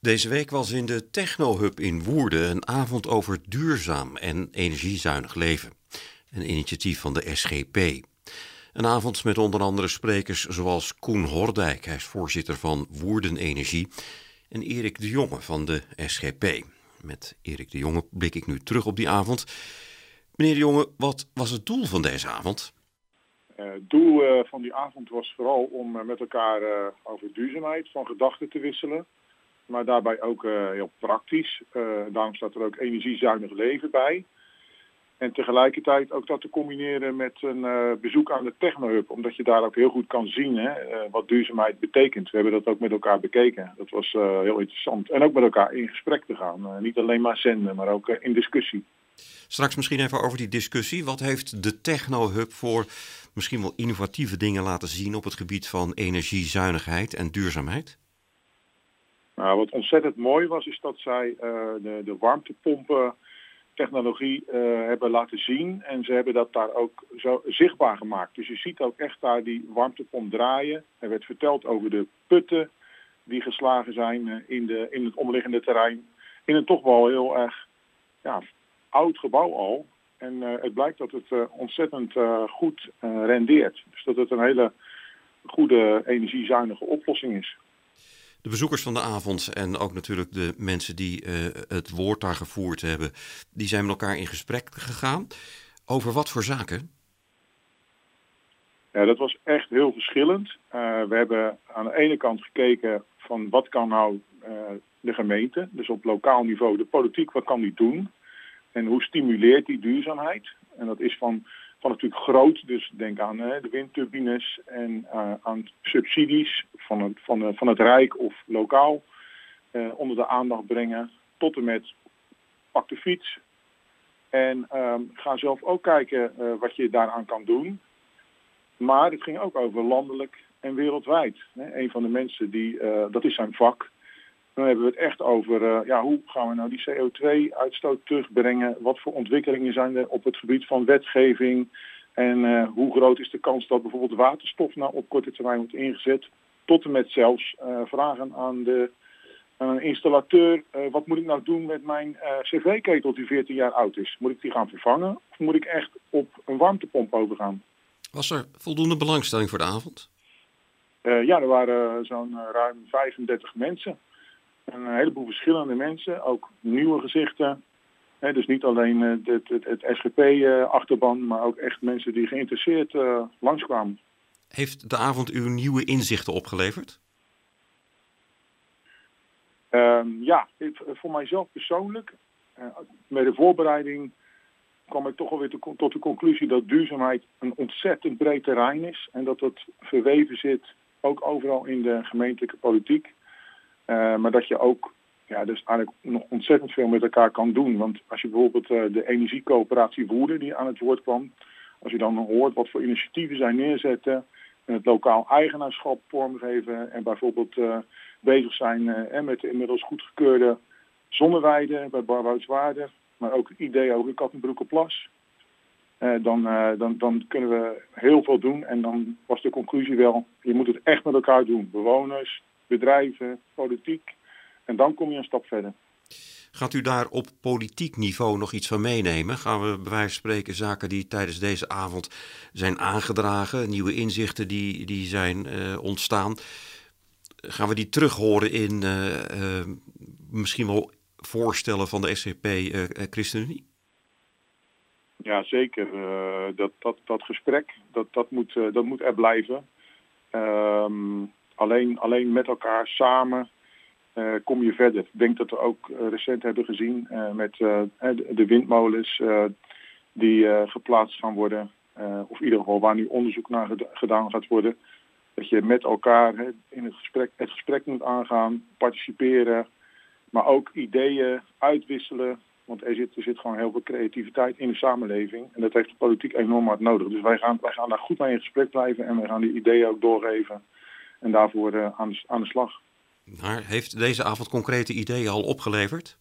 Deze week was in de Technohub in Woerden een avond over duurzaam en energiezuinig leven. Een initiatief van de SGP. Een avond met onder andere sprekers zoals Koen Hordijk, hij is voorzitter van Woerden Energie, en Erik de Jonge van de SGP. Met Erik de Jonge blik ik nu terug op die avond. Meneer de Jonge, wat was het doel van deze avond? Het doel van die avond was vooral om met elkaar over duurzaamheid van gedachten te wisselen. Maar daarbij ook heel praktisch. Daarom staat er ook energiezuinig leven bij. En tegelijkertijd ook dat te combineren met een bezoek aan de Technohub. Omdat je daar ook heel goed kan zien wat duurzaamheid betekent. We hebben dat ook met elkaar bekeken. Dat was heel interessant. En ook met elkaar in gesprek te gaan. Niet alleen maar zenden, maar ook in discussie. Straks misschien even over die discussie. Wat heeft de Technohub voor misschien wel innovatieve dingen laten zien op het gebied van energiezuinigheid en duurzaamheid? Nou, wat ontzettend mooi was, is dat zij de warmtepompen technologie hebben laten zien. En ze hebben dat daar ook zo zichtbaar gemaakt. Dus je ziet ook echt daar die warmtepomp draaien. Er werd verteld over de putten die geslagen zijn in het omliggende terrein. In een toch wel heel erg oud gebouw al. En het blijkt dat het ontzettend goed rendeert. Dus dat het een hele goede energiezuinige oplossing is. De bezoekers van de avond en ook natuurlijk de mensen die het woord daar gevoerd hebben, die zijn met elkaar in gesprek gegaan. Over wat voor zaken? Ja, dat was echt heel verschillend. We hebben aan de ene kant gekeken van wat kan nou de gemeente, dus op lokaal niveau, de politiek, wat kan die doen? En hoe stimuleert die duurzaamheid? En dat is van natuurlijk groot, dus denk aan de windturbines en aan subsidies van het Rijk of lokaal onder de aandacht brengen, tot en met pak de fiets. En ga zelf ook kijken wat je daaraan kan doen. Maar het ging ook over landelijk en wereldwijd. Een van de mensen dat is zijn vak. Dan hebben we het echt over hoe gaan we nou die CO2-uitstoot terugbrengen? Wat voor ontwikkelingen zijn er op het gebied van wetgeving? En hoe groot is de kans dat bijvoorbeeld waterstof nou op korte termijn wordt ingezet? Tot en met zelfs vragen aan een installateur. Wat moet ik nou doen met mijn cv-ketel die 14 jaar oud is? Moet ik die gaan vervangen of moet ik echt op een warmtepomp overgaan? Was er voldoende belangstelling voor de avond? Er waren zo'n ruim 35 mensen. Een heleboel verschillende mensen, ook nieuwe gezichten. Dus niet alleen het SGP-achterban, maar ook echt mensen die geïnteresseerd langskwamen. Heeft de avond u nieuwe inzichten opgeleverd? Voor mijzelf persoonlijk. Met de voorbereiding kwam ik toch alweer tot de conclusie dat duurzaamheid een ontzettend breed terrein is. En dat het verweven zit, ook overal in de gemeentelijke politiek. Maar dat je ook dus eigenlijk nog ontzettend veel met elkaar kan doen. Want als je bijvoorbeeld de energiecoöperatie Woerden die aan het woord kwam. Als je dan hoort wat voor initiatieven zij neerzetten. En het lokaal eigenaarschap vormgeven. En bijvoorbeeld bezig zijn met de inmiddels goedgekeurde zonneweide bij Barwoutswaarder. Maar ook het idee over Kattenbroekenplas. Dan kunnen we heel veel doen. En dan was de conclusie wel, je moet het echt met elkaar doen. Bewoners, bedrijven, politiek. En dan kom je een stap verder. Gaat u daar op politiek niveau nog iets van meenemen? Gaan we bij wijze van spreken zaken die tijdens deze avond zijn aangedragen, nieuwe inzichten die zijn ontstaan, gaan we die terug horen in misschien wel voorstellen van de SGP ChristenUnie? Ja, zeker. Dat gesprek, dat moet er blijven. Alleen met elkaar samen kom je verder. Ik denk dat we ook recent hebben gezien met de windmolens die geplaatst gaan worden. Of in ieder geval waar nu onderzoek naar gedaan gaat worden. Dat je met elkaar in het gesprek moet aangaan, participeren. Maar ook ideeën uitwisselen. Want er zit gewoon heel veel creativiteit in de samenleving. En dat heeft de politiek enorm hard nodig. Dus wij gaan daar goed mee in gesprek blijven. En wij gaan die ideeën ook doorgeven. En daarvoor aan de slag. Maar heeft deze avond concrete ideeën al opgeleverd?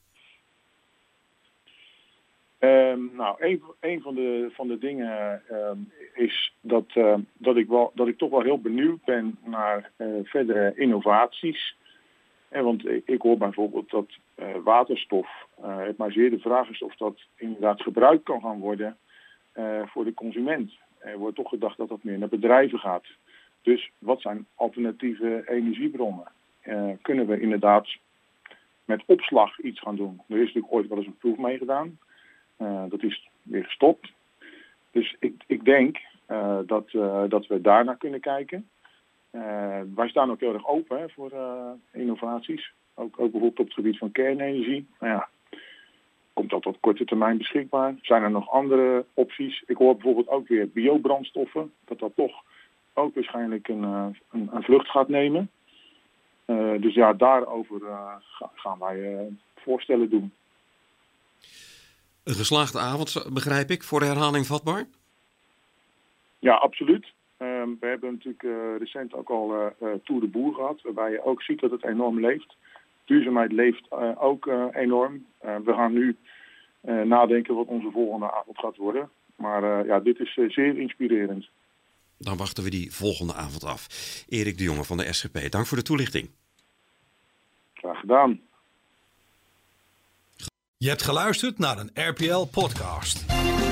Een van de dingen is dat ik toch wel heel benieuwd ben naar verdere innovaties. Want ik hoor bijvoorbeeld dat waterstof, het maar zeer de vraag is of dat inderdaad gebruikt kan gaan worden voor de consument. Er wordt toch gedacht dat dat meer naar bedrijven gaat. Dus wat zijn alternatieve energiebronnen? Kunnen we inderdaad met opslag iets gaan doen? Er is natuurlijk ooit wel eens een proef mee gedaan. Dat is weer gestopt. Dus ik denk dat we daarnaar kunnen kijken. Wij staan ook heel erg open voor innovaties. Ook bijvoorbeeld op het gebied van kernenergie. Nou ja, komt dat op korte termijn beschikbaar? Zijn er nog andere opties? Ik hoor bijvoorbeeld ook weer biobrandstoffen. Dat toch ook waarschijnlijk een vlucht gaat nemen. Dus ja, daarover gaan wij voorstellen doen. Een geslaagde avond, begrijp ik, voor de herhaling vatbaar? Ja, absoluut. We hebben natuurlijk recent ook al Tour de Boer gehad, waarbij je ook ziet dat het enorm leeft. Duurzaamheid leeft ook enorm. We gaan nu nadenken wat onze volgende avond gaat worden. Maar ja, dit is zeer inspirerend. Dan wachten we die volgende avond af. Erik de Jonge van de SGP, dank voor de toelichting. Graag gedaan. Je hebt geluisterd naar een RPL podcast.